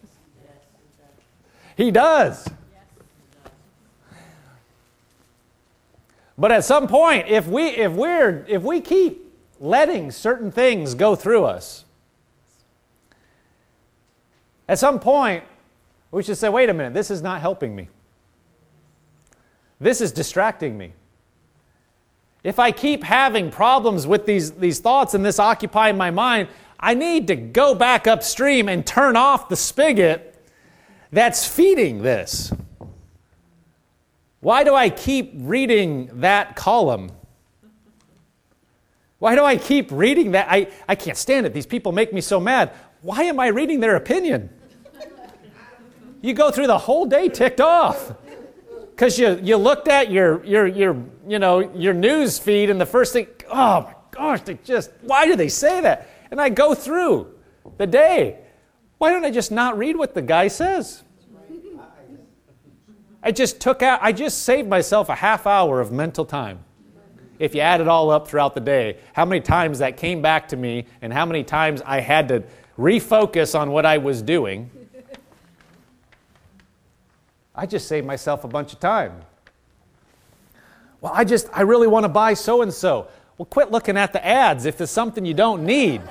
S1: He does. But at some point, if we if we're if we keep letting certain things go through us, at some point we should say, wait a minute, this is not helping me. This is distracting me. If I keep having problems with these, these thoughts and this occupying my mind, I need to go back upstream and turn off the spigot that's feeding this. Why do I keep reading that column? Why do I keep reading that? I, I can't stand it. These people make me so mad. Why am I reading their opinion? You go through the whole day ticked off. Because you, you looked at your, your, your, you know, your news feed and the first thing, oh my gosh, they just, why do they say that? And I go through the day. Why don't I just not read what the guy says? I just took out, I just saved myself a half hour of mental time. If you add it all up throughout the day, how many times that came back to me and how many times I had to refocus on what I was doing. I just saved myself a bunch of time. Well, I just, I really want to buy so-and-so. Well, quit looking at the ads if it's something you don't need.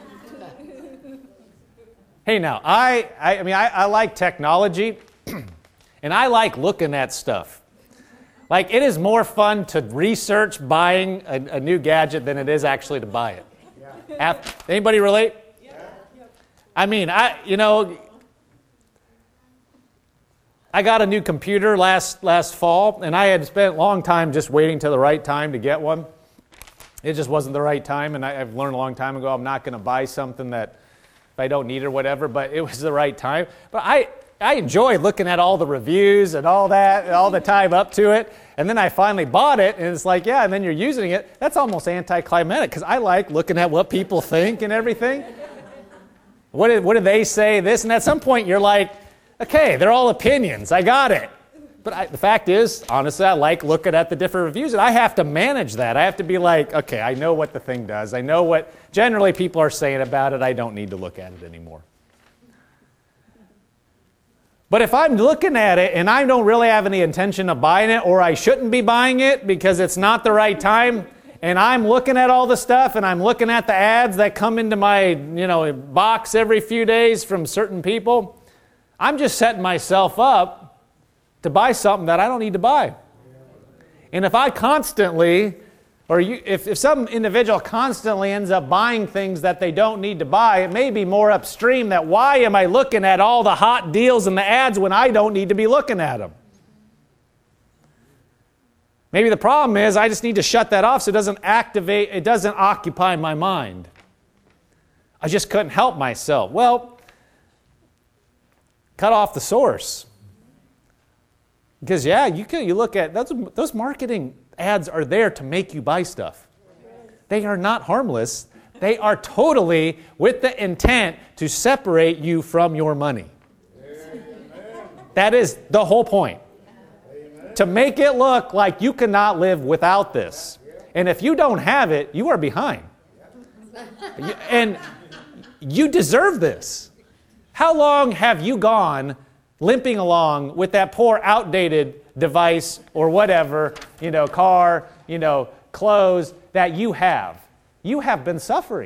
S1: Hey, now, I, I, I mean, I, I like technology, and I like looking at stuff. Like, it is more fun to research buying a, a new gadget than it is actually to buy it. Yeah. Anybody relate? Yeah. I mean, I, you know, I got a new computer last last fall, and I had spent a long time just waiting till the right time to get one. It just wasn't the right time, and I, I've learned a long time ago I'm not going to buy something that if I don't need or whatever, but it was the right time. But I, I enjoy looking at all the reviews and all that, and all the time up to it, and then I finally bought it, and it's like, yeah, and then you're using it. That's almost anticlimactic, because I like looking at what people think and everything. What did, what did they say, this, and at some point you're like, okay, they're all opinions. I got it. But I, the fact is, honestly, I like looking at the different reviews, and I have to manage that. I have to be like, okay, I know what the thing does. I know what generally people are saying about it. I don't need to look at it anymore. But if I'm looking at it and I don't really have any intention of buying it, or I shouldn't be buying it because it's not the right time, and I'm looking at all the stuff and I'm looking at the ads that come into my, you know, box every few days from certain people, I'm just setting myself up to buy something that I don't need to buy. And if I constantly, or you, if, if some individual constantly ends up buying things that they don't need to buy, it may be more upstream that why am I looking at all the hot deals and the ads when I don't need to be looking at them? Maybe the problem is I just need to shut that off so it doesn't activate, it doesn't occupy my mind. I just couldn't help myself. Well, cut off the source. Because, yeah, you can, you look at, those, those marketing ads are there to make you buy stuff. They are not harmless. They are totally with the intent to separate you from your money. Amen. That is the whole point. Amen. To make it look like you cannot live without this. And if you don't have it, you are behind. And you deserve this. How long have you gone limping along with that poor outdated device or whatever, you know, car, you know, clothes that you have? You have been suffering.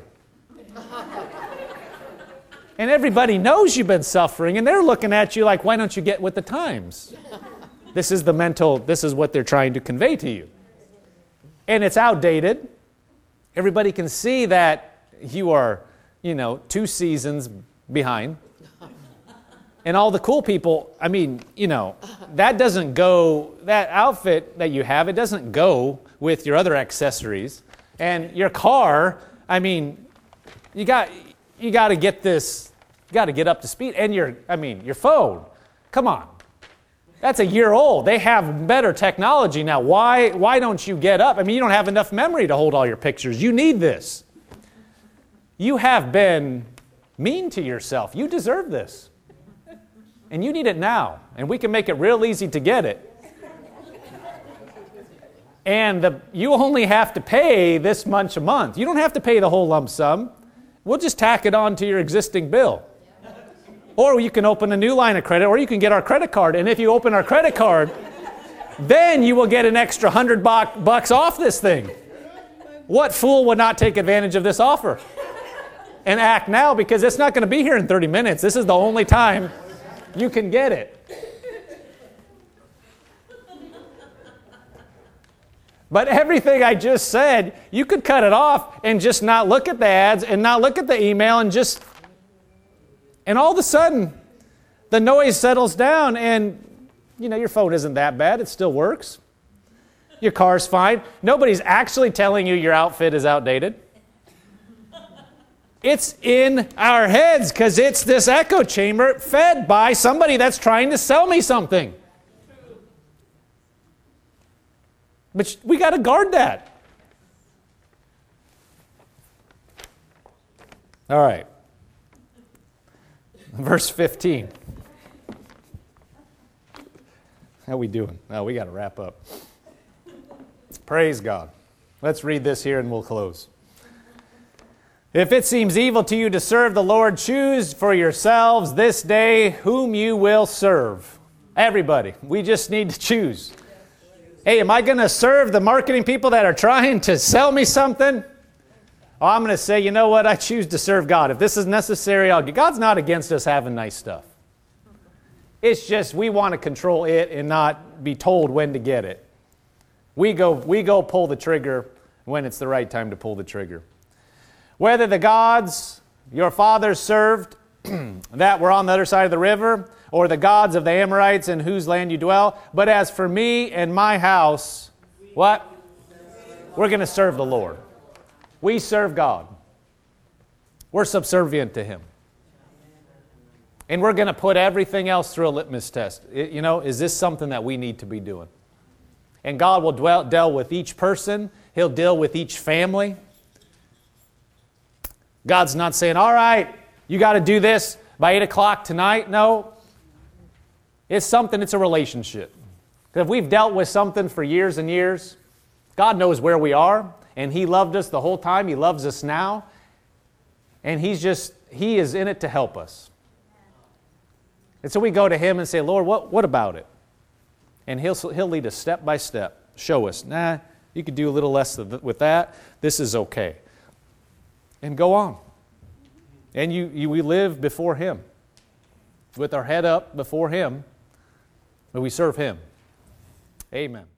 S1: And everybody knows you've been suffering, and they're looking at you like, why don't you get with the times? This is the mental, this is what they're trying to convey to you. And it's outdated. Everybody can see that you are, you know, two seasons behind. And all the cool people, I mean, you know, that doesn't go, that outfit that you have, it doesn't go with your other accessories. And your car, I mean, you got you got to get this, you got to get up to speed. And your, I mean, your phone, come on. That's a year old. They have better technology now. Why, why don't you get up? I mean, you don't have enough memory to hold all your pictures. You need this. You have been mean to yourself. You deserve this. And you need it now. And we can make it real easy to get it. And the, you only have to pay this much a month. You don't have to pay the whole lump sum. We'll just tack it on to your existing bill. Or you can open a new line of credit, or you can get our credit card. And if you open our credit card, then you will get an extra hundred bucks off this thing. What fool would not take advantage of this offer? And act now, because it's not going to be here in thirty minutes. This is the only time you can get it. But everything I just said, you could cut it off and just not look at the ads and not look at the email and just... And all of a sudden, the noise settles down and, you know, your phone isn't that bad. It still works. Your car's fine. Nobody's actually telling you your outfit is outdated. It's in our heads because it's this echo chamber fed by somebody that's trying to sell me something. But we got to guard that. All right. Verse fifteen. How we doing? Oh, we got to wrap up. Praise God. Let's read this here and we'll close. If it seems evil to you to serve the Lord, choose for yourselves this day whom you will serve. Everybody, we just need to choose. Hey, am I going to serve the marketing people that are trying to sell me something? Oh, I'm going to say, you know what? I choose to serve God. If this is necessary, I'll get. God's not against us having nice stuff. It's just we want to control it and not be told when to get it. We go, we go pull the trigger when it's the right time to pull the trigger. Whether the gods your fathers served that were on the other side of the river, or the gods of the Amorites in whose land you dwell. But as for me and my house, what? We're going to serve the Lord. We serve God. We're subservient to Him. And we're going to put everything else through a litmus test. It, you know, is this something that we need to be doing? And God will dwell, deal with each person. He'll deal with each family. God's not saying, all right, you got to do this by eight o'clock tonight. No. It's something, it's a relationship. If we've dealt with something for years and years, God knows where we are, and He loved us the whole time. He loves us now. And He's just, He is in it to help us. And so we go to Him and say, Lord, what, what about it? And He'll, He'll lead us step by step. Show us, nah, you could do a little less with that. This is okay. And go on. And you, you, we live before Him, with our head up before Him, but we serve Him. Amen.